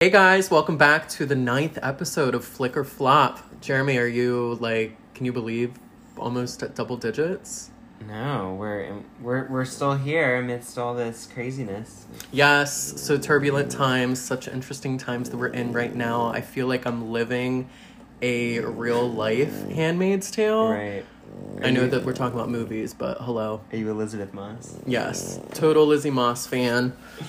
Hey guys, welcome back to the 9th episode of Flick or Flop. Jeremy, are you can you believe almost at double digits? No, we're still here amidst all this craziness. Yes, so turbulent times, such interesting times that we're in right now. I feel like I'm living a real life Handmaid's Tale. Right. I know that we're talking about movies, but hello. Are you Elizabeth Moss? Yes, total Lizzie Moss fan.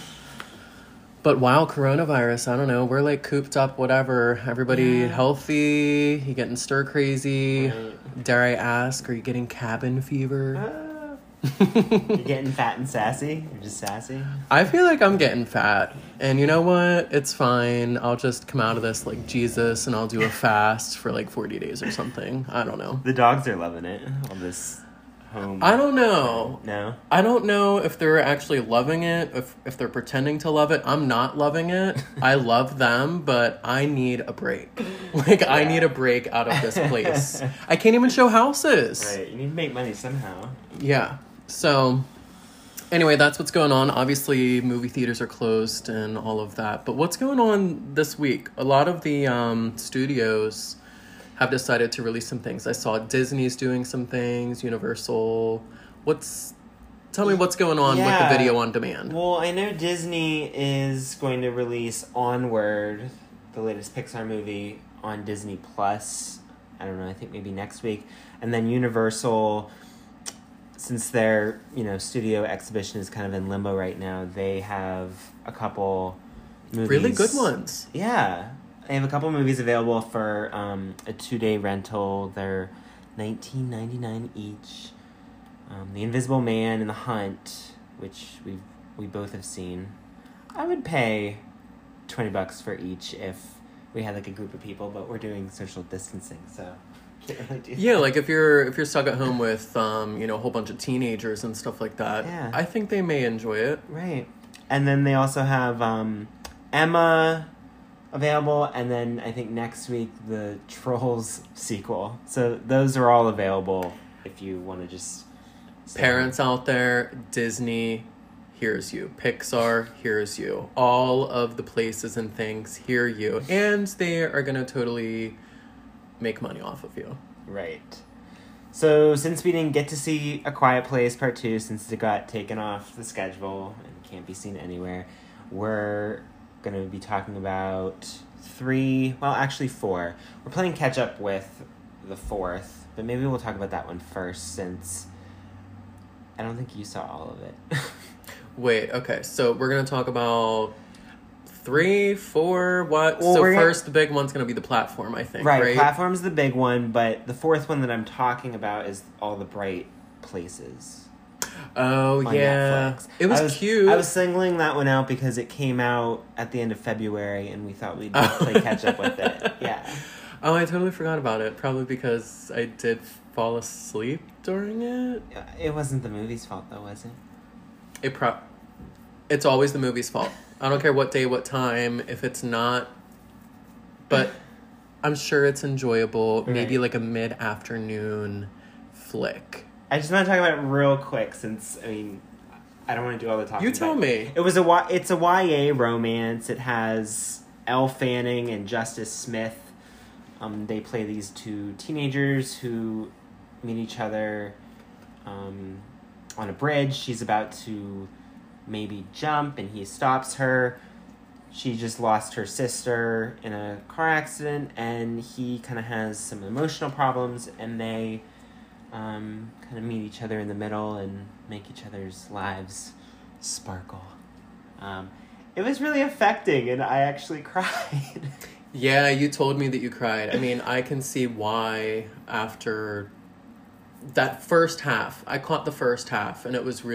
But wow, coronavirus, I don't know. We're cooped up, whatever. Everybody healthy. You getting stir crazy? Right. Dare I ask, are you getting cabin fever? You're getting fat and sassy? You're just sassy? I feel like I'm getting fat. And you know what? It's fine. I'll just come out of this like Jesus and I'll do a fast for 40 days or something. I don't know. The dogs are loving it. All this home. I don't know. No? I don't know if they're actually loving it, if they're pretending to love it. I'm not loving it. I love them, but I need a break. I need a break out of this place. I can't even show houses. Right, you need to make money somehow. Yeah. So, anyway, that's what's going on. Obviously, movie theaters are closed and all of that. But what's going on this week? A lot of the studios have decided to release some things. I saw Disney's doing some things, Universal. Tell me what's going on with the video on demand. Well, I know Disney is going to release Onward, the latest Pixar movie, on Disney Plus. I don't know, I think maybe next week. And then Universal, since their, studio exhibition is kind of in limbo right now, they have a couple movies. Really good ones. Yeah. They have a couple movies available for a 2-day rental. They're $19.99 each. The Invisible Man and The Hunt, which we both have seen. I would pay $20 for each if we had a group of people, but we're doing social distancing, so can't really do that. Yeah, if you're stuck at home with a whole bunch of teenagers and stuff like that, Yeah. I think they may enjoy it. Right. And then they also have Emma available, and then I think next week the Trolls sequel. So those are all available if you want to just Parents out there, Disney, here's you. Pixar, here's you. All of the places and things, hear you. And they are going to totally make money off of you. Right. So since we didn't get to see A Quiet Place Part 2, since it got taken off the schedule and can't be seen anywhere, we're going to be talking about 4. We're playing catch up with the 4th, but maybe we'll talk about that one first, since I don't think you saw all of it. Wait, okay, so we're going to talk about 3, 4, what? Well, so first, the big one's going to be the platform, I think, right? Platform's the big one, but the 4th one that I'm talking about is All the Bright Places. Oh, yeah. Netflix. It was cute. I was singling that one out because it came out at the end of February, and we thought we'd play catch up with it. Yeah. Oh, I totally forgot about it. Probably because I did fall asleep during it. It wasn't the movie's fault, though, was it? It's always the movie's fault. I don't care what day, what time. If it's not, but I'm sure it's enjoyable. Right. Maybe a mid-afternoon flick. I just want to talk about it real quick, since I don't want to do all the talking. You tell me. It's a YA romance. It has Elle Fanning and Justice Smith. They play these 2 teenagers who meet each other on a bridge. She's about to maybe jump, and he stops her. She just lost her sister in a car accident, and he kind of has some emotional problems, and they kind of meet each other in the middle and make each other's lives sparkle. It was really affecting, and I actually cried. Yeah, you told me that you cried. I can see why after that first half. I caught the first half, and it was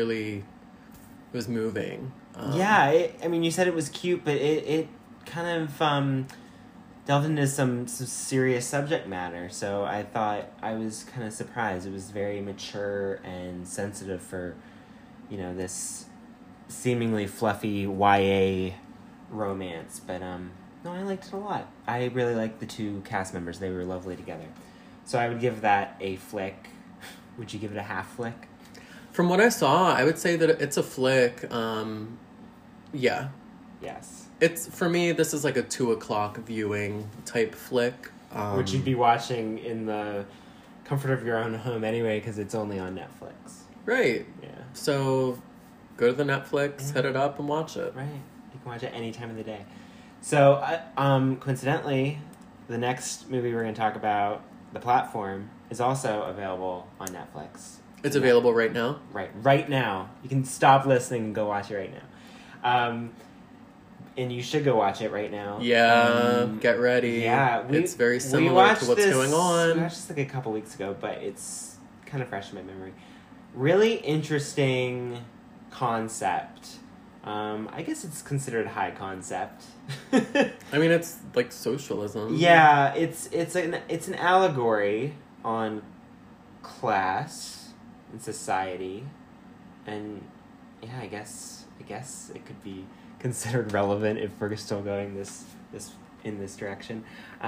moving. Yeah, you said it was cute, but it kind of delved into some serious subject matter. So I thought, I was kind of surprised. It was very mature and sensitive for, this seemingly fluffy YA romance. But no, I liked it a lot. I really liked the 2 cast members. They were lovely together. So I would give that a flick. Would you give it a half flick? From what I saw, I would say that it's a flick. Yeah. Yes. It's, for me, this is like a 2:00 viewing type flick. Which you'd be watching in the comfort of your own home anyway, because it's only on Netflix. Right. Yeah. So go to the Netflix, hit it up, and watch it. Right. You can watch it any time of the day. So, coincidentally, the next movie we're going to talk about, The Platform, is also available on Netflix. It's available right now? Right now. You can stop listening and go watch it right now. And you should go watch it right now. Yeah, get ready. Yeah. It's very similar to what's going on. We watched this like a couple weeks ago, but it's kind of fresh in my memory. Really interesting concept. I guess it's considered high concept. I mean, it's like socialism. Yeah, it's an allegory on class and society, and yeah, I guess it could be considered relevant if we're still going this in this direction.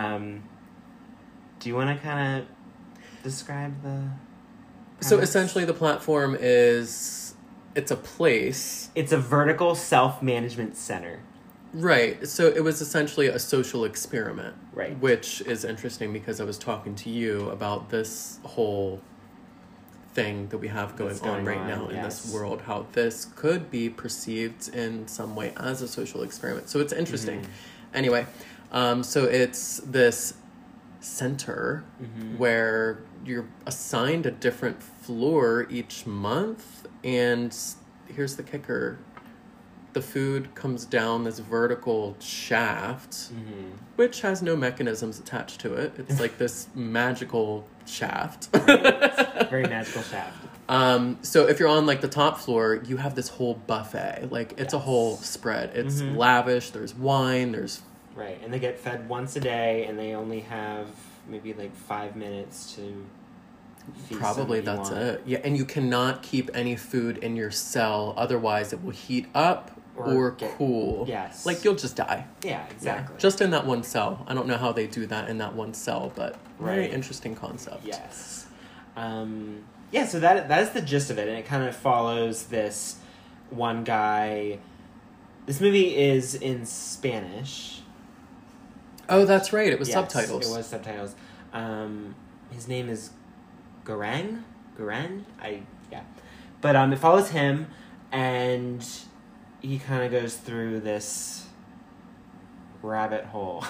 Do you want to kind of describe the? So essentially, The Platform it's a place. It's a vertical self-management center. Right. So it was essentially a social experiment. Right. Which is interesting because I was talking to you about this whole thing that we have going on right now in this world, how this could be perceived in some way as a social experiment. So it's interesting. Mm-hmm. Anyway, so it's this center where you're assigned a different floor each month, and here's the kicker. The food comes down this vertical shaft, which has no mechanisms attached to it. It's like this magical shaft. Very magical shaft. So if you're on like the top floor, you have this whole buffet. Like it's a whole spread. It's lavish. There's wine. There's right, and they get fed once a day, and they only have maybe like 5 minutes to. Probably that's it. Yeah, and you cannot keep any food in your cell, otherwise it will heat up or cool. Yes. Like you'll just die. Yeah, exactly. Yeah, just in that one cell. I don't know how they do that in that one cell, but very interesting concept. Yes. Yeah, so that is the gist of it, and it kind of follows this one guy. This movie is in Spanish. Oh, that's right. It was subtitles. It was subtitles. His name is Garang? Yeah. But it follows him, and he kind of goes through this rabbit hole.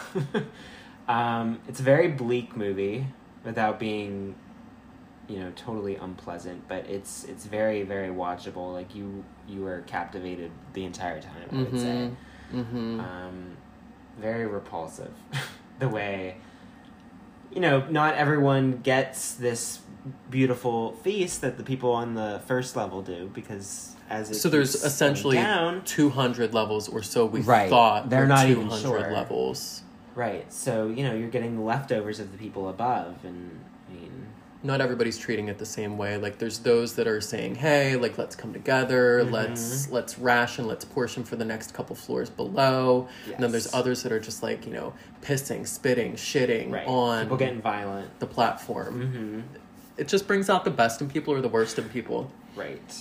It's a very bleak movie without being, totally unpleasant, but it's very, very watchable. Like you were captivated the entire time, I would say. Very repulsive. The way, not everyone gets this beautiful feast that the people on the first level do, because so there's essentially 200 levels or so we thought they're not even sure levels. Right. So, you're getting the leftovers of the people above, and not everybody's treating it the same way. Like there's those that are saying, hey, like let's come together, let's ration, let's portion for the next couple floors below. Yes. And then there's others that are just like, pissing, spitting, shitting on people getting violent. The platform. It just brings out the best in people or the worst in people. Right.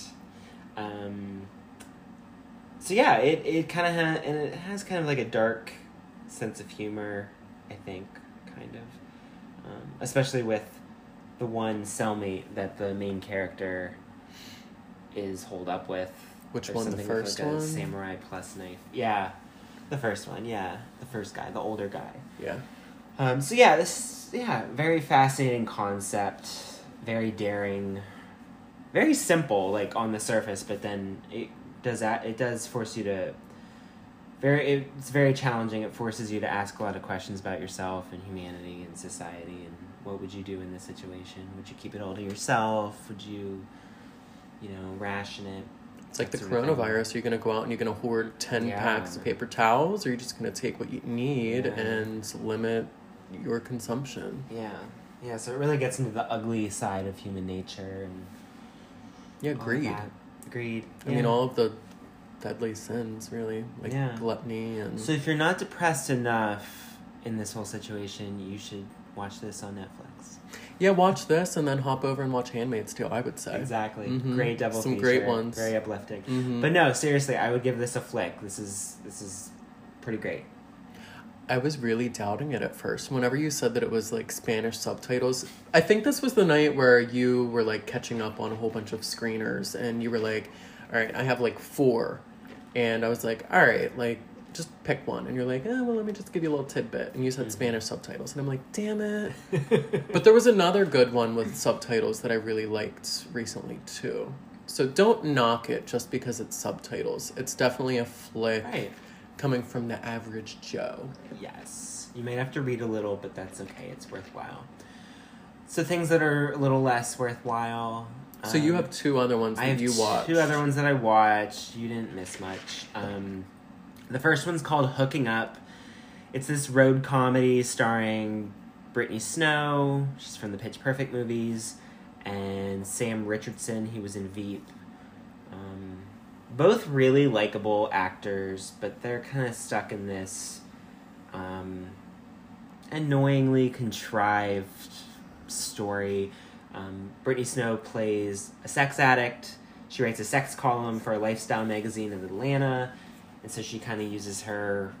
So yeah, it kind of has kind of like a dark sense of humor, I think, kind of, especially with the one cellmate that the main character is holed up with. Which one? The first like one? A samurai plus knife. Yeah, the first one. Yeah, the first guy, the older guy. Yeah. So yeah, very fascinating concept, very daring, very simple, like on the surface, but then it does force you to. It's very challenging. It forces you to ask a lot of questions about yourself and humanity and society, and what would you do in this situation? Would you keep it all to yourself? Would you, ration it? It's like the coronavirus. Are you going to go out and you're going to hoard 10 packs of paper towels, or are you just going to take what you need and limit your consumption? Yeah. So it really gets into the ugly side of human nature and greed. Greed. I mean, all of the deadly sins, really, like gluttony and. So if you're not depressed enough in this whole situation, you should watch this on Netflix. Yeah, watch this and then hop over and watch Handmaid's Tale, I would say. Exactly. Mhm. Great double Some feature. great ones. Very uplifting. Mhm. But no, seriously, I would give this a flick. This is pretty great. I was really doubting it at first. Whenever you said that it was like Spanish subtitles, I think this was the night where you were like catching up on a whole bunch of screeners and you were like, all right, I have like 4. And I was like, all right, like just pick one. And you're like, well, let me just give you a little tidbit. And you said Spanish subtitles. And I'm like, damn it. But there was another good one with subtitles that I really liked recently too. So don't knock it just because it's subtitles. It's definitely a flick. Right. Coming from the average Joe. Yes. You may have to read a little, but that's okay. It's worthwhile. So things that are a little less worthwhile. So you have 2 other ones that you watched. 2 other ones that I watched. You didn't miss much. The first one's called Hooking Up. It's this road comedy starring Brittany Snow. She's from the Pitch Perfect movies. And Sam Richardson. He was in Veep. Both really likable actors, but they're kind of stuck in this annoyingly contrived story. Brittany Snow plays a sex addict. She writes a sex column for a lifestyle magazine in Atlanta, and so she kind of uses her,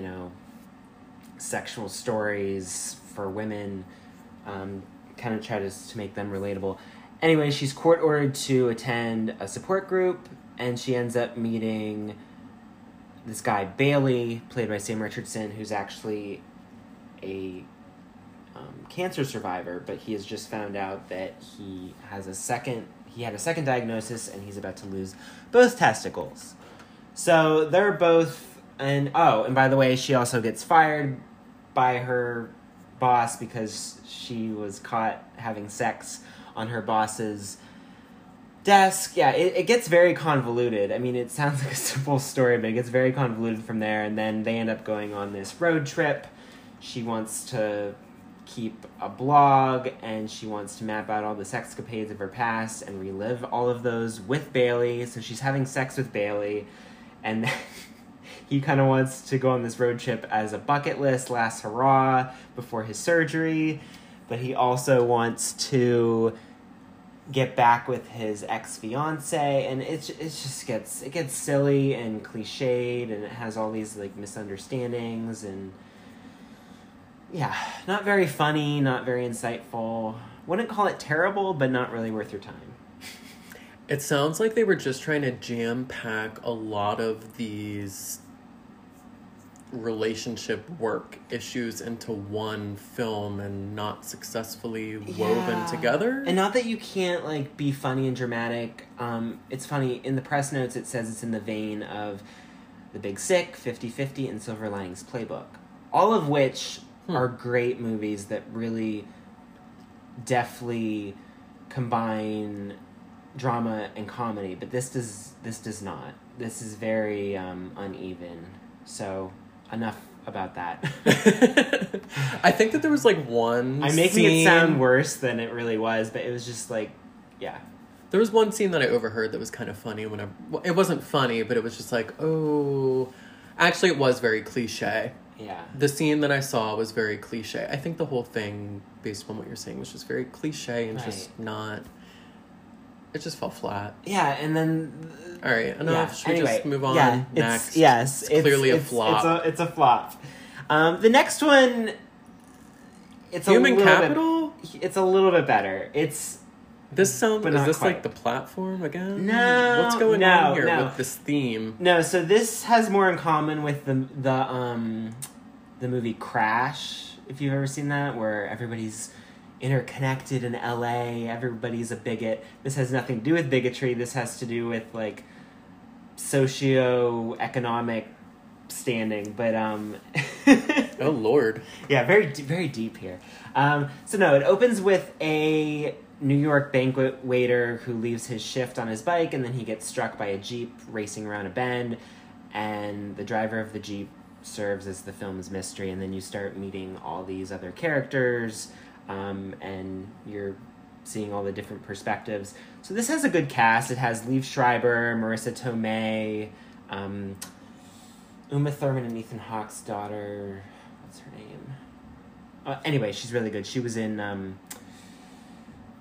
sexual stories for women, kind of tries to make them relatable. Anyway, she's court-ordered to attend a support group, and she ends up meeting this guy, Bailey, played by Sam Richardson, who's actually a cancer survivor, but he has just found out that he had a second diagnosis, and he's about to lose both testicles. So they're both, and by the way, she also gets fired by her boss because she was caught having sex on her boss's desk. Yeah, it gets very convoluted. I mean, it sounds like a simple story, but it gets very convoluted from there, and then they end up going on this road trip. She wants to keep a blog, and she wants to map out all the sexcapades of her past and relive all of those with Bailey. So she's having sex with Bailey, and then he kind of wants to go on this road trip as a bucket list last hurrah before his surgery, but he also wants to get back with his ex-fiance, and it gets silly and cliched, and it has all these like misunderstandings, and yeah, not very funny, not very insightful. Wouldn't call it terrible, but not really worth your time. It sounds like they were just trying to jam-pack a lot of these relationship work issues into one film and not successfully woven together. And not that you can't like be funny and dramatic. It's funny, in the press notes it says it's in the vein of The Big Sick, 50-50, and Silver Linings Playbook. All of which are great movies that really deftly combine drama and comedy, but this does not. This is very uneven. So enough about that. I think that there was like one I'm making scene, it sound worse than it really was, but it was just like, yeah. There was one scene that I overheard that was kind of funny whenever... Well, it wasn't funny, but it was just like, oh... Actually, it was very cliche. Yeah. The scene that I saw was very cliche. I think the whole thing, based on what you're saying, was just very cliche and just not... It just fell flat. Yeah, and then... All right, enough. Yeah. Should we just move on? Yeah, Next. It's clearly a flop. It's a flop. The next one... It's Human Capital? It's a little bit better. It's... This sounds... But is not this quite. like the platform again? No. What's going on here with this theme? No, so this has more in common with the movie Crash, if you've ever seen that, where everybody's interconnected in LA, everybody's a bigot. This has nothing to do with bigotry. This has to do with like socio-economic standing, but Oh Lord. yeah, very deep here. So no, it opens with a New York banquet waiter who leaves his shift on his bike, and then he gets struck by a Jeep racing around a bend, and the driver of the Jeep serves as the film's mystery, and then you start meeting all these other characters, and you're seeing all the different perspectives. So this has a good cast. It has Liev Schreiber, Marissa Tomei, Uma Thurman and Ethan Hawke's daughter. What's her name? Anyway, she's really good. She was in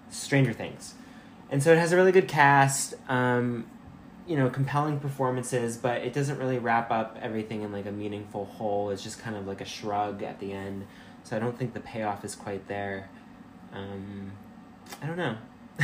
Stranger Things. And so it has a really good cast, compelling performances, but it doesn't really wrap up everything in like a meaningful whole. It's just kind of like a shrug at the end. So I don't think the payoff is quite there. I don't know.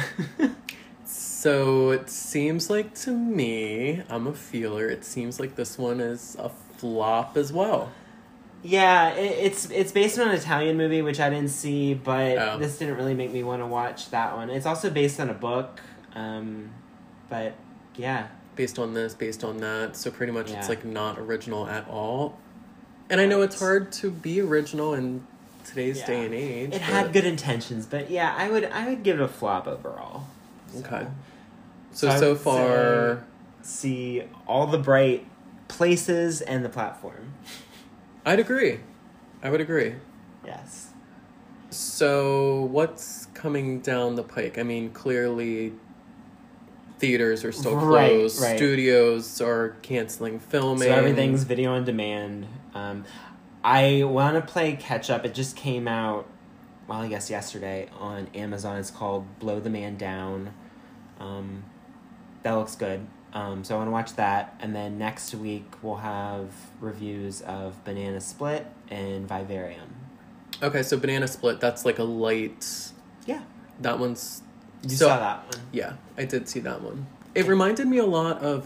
So it seems like to me, I'm a feeler, it seems like this one is a flop as well. Yeah, it's based on an Italian movie, which I didn't see, but this didn't really make me want to watch that one. It's also based on a book, but yeah. Based on this, based on that, so pretty much it's like not original at all. And I know it's hard to be original in today's day and age. It had good intentions, but yeah, I would give it a flop overall. Okay. So far, see All the Bright Places and The Platform. I'd agree. I would agree. Yes. So what's coming down the pike? I mean, clearly theaters are still closed. Right. Studios are canceling filming. So everything's video on demand. I want to play catch up. It just came out, well, I guess yesterday on Amazon. It's called Blow the Man Down. That looks good. So I want to watch that. And then next week we'll have reviews of Banana Split and Vivarium. Okay, so Banana Split, that's like a light... Yeah. That one's... You saw that one? Yeah, I did see that one. It reminded me a lot of...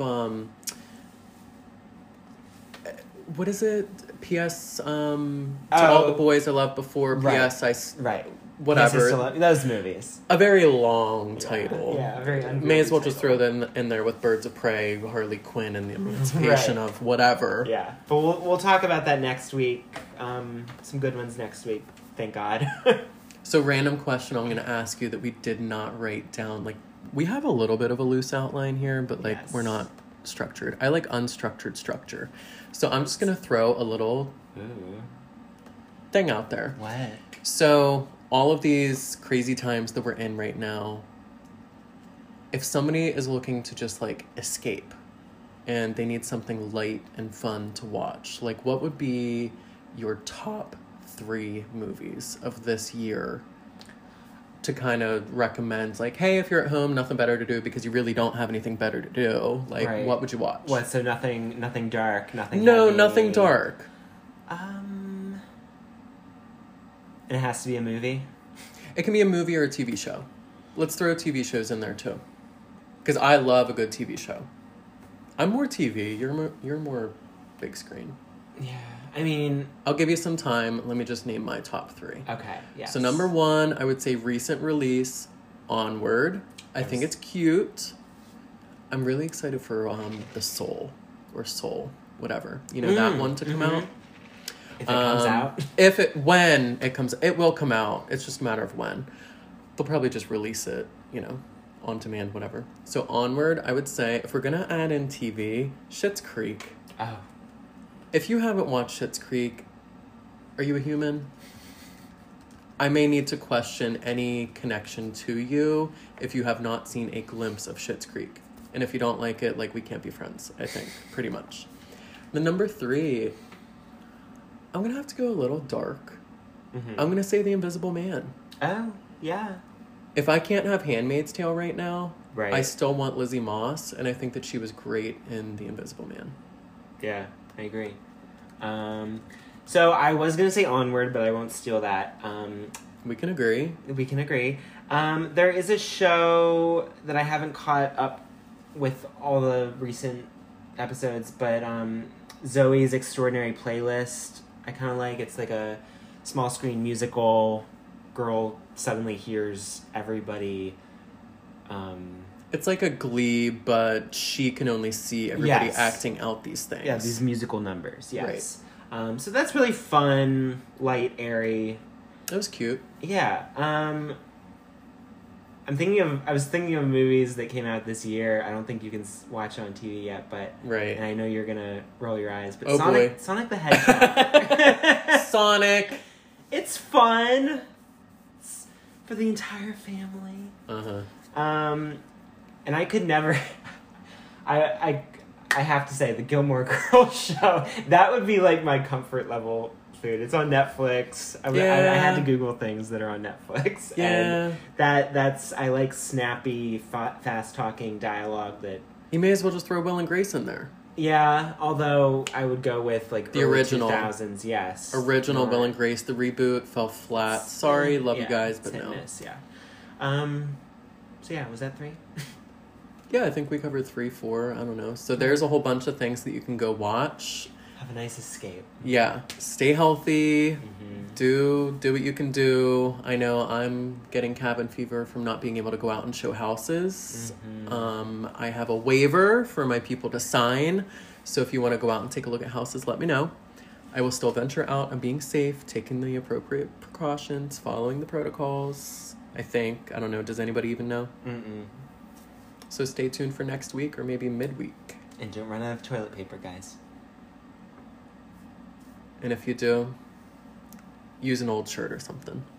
what is it? P.S. To All the Boys I Loved Before. P.S. Right. Whatever. Those movies. A very long title. Yeah, a very may as well just throw them in there with Birds of Prey, Harley Quinn, and the Emancipation of whatever. Yeah, but we'll talk about that next week. Some good ones next week. Thank God. So, random question I'm going to ask you that we did not write down. Like, we have a little bit of a loose outline here, but we're not structured. I like unstructured structure. So I'm just going to throw a little thing out there. What? So all of these crazy times that we're in right now, if somebody is looking to just like escape and they need something light and fun to watch, like what would be your top 3 movies of this year to kind of recommend, like, hey, if you're at home, nothing better to do because you really don't have anything better to do, like, what would you watch? What, so nothing dark, nothing No, heavy. nothing dark. It has to be a movie? It can be a movie or a TV show. Let's throw TV shows in there, too. Because I love a good TV show. I'm more TV. You're more big screen. Yeah. I mean... I'll give you some time. Let me just name my top 3. Okay, yes. So number 1, I would say recent release, Onward. I think it's cute. I'm really excited for The Soul. Or Soul. Whatever. You know, that one to come out. If it comes out? When it comes... It will come out. It's just a matter of when. They'll probably just release it, on demand, whatever. So Onward, I would say, if we're going to add in TV, Schitt's Creek. Oh. If you haven't watched Schitt's Creek, are you a human? I may need to question any connection to you if you have not seen a glimpse of Schitt's Creek. And if you don't like it, we can't be friends, I think, pretty much. The number 3, I'm going to have to go a little dark. Mm-hmm. I'm going to say The Invisible Man. Oh, yeah. If I can't have Handmaid's Tale right now, right. I still want Lizzie Moss, and I think that she was great in The Invisible Man. Yeah, I agree. So I was going to say Onward, but I won't steal that. We can agree. We can agree. There is a show that I haven't caught up with all the recent episodes, but Zoe's Extraordinary Playlist, I kind of like. It's like a small screen musical. Girl suddenly hears everybody. It's like a Glee, but she can only see everybody acting out these things. Yeah, these musical numbers, yes. Right. So that's really fun, light, airy. That was cute. Yeah. I was thinking of movies that came out this year. I don't think you can watch it on TV yet, but... Right. And I know you're going to roll your eyes, but Sonic the Hedgehog. Sonic! It's fun. It's for the entire family. Uh-huh. And I could never... I have to say, the Gilmore Girls show, that would be like my comfort level food. It's on Netflix. I had to Google things that are on Netflix. Yeah. And that's I like snappy, fast talking dialogue that. You may as well just throw Will and Grace in there. Yeah, although I would go with like the original 2000s. Yes, original Will and Grace. The reboot fell flat. Sorry, love you guys, but no. Miss, yeah. So yeah, was that 3? Yeah, I think we covered 3, 4. I don't know. So there's a whole bunch of things that you can go watch. Have a nice escape. Yeah, stay healthy. Mm-hmm. Do what you can do. I know I'm getting cabin fever from not being able to go out and show houses. Mm-hmm. I have a waiver for my people to sign. So if you want to go out and take a look at houses, let me know. I will still venture out. I'm being safe, taking the appropriate precautions, following the protocols. I think. I don't know. Does anybody even know? Mm-mm. So stay tuned for next week or maybe midweek. And don't run out of toilet paper, guys. And if you do, use an old shirt or something.